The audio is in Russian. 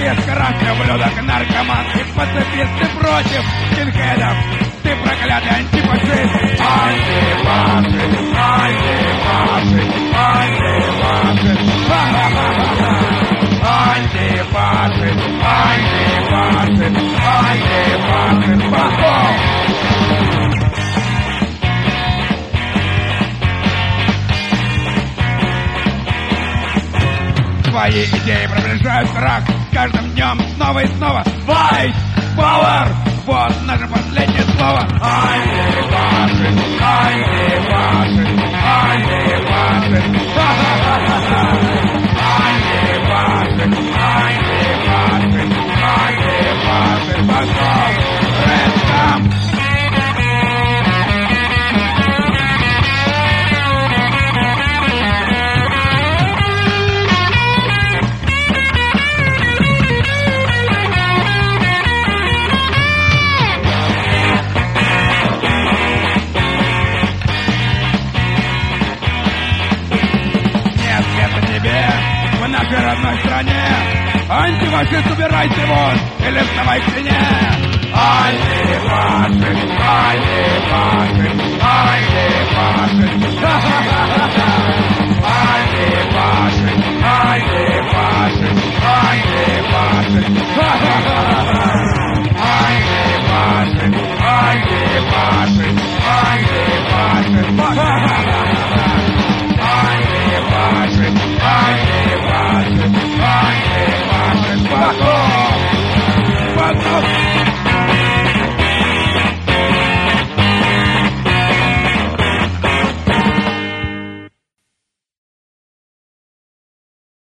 анархист, красный ублюдок, наркоман и пацифист. Ты против скинхедов, ты проклятый антифашист. Антифашист, антифашист, антифашист. Антифашист, антифашист, антифашист. Пошел! Твои идеи приближают крах с каждым днем снова и снова. White Power! Вот наше последнее слово. Антифашист, антифашист, антифашист. Антифашист, антифашист, антифашист. Пошел! Рэд-кам! В нашей родной стране антифашист, убирайся вон или вставай к стене. Антифашист, антифашист, антифашист. Антифашист,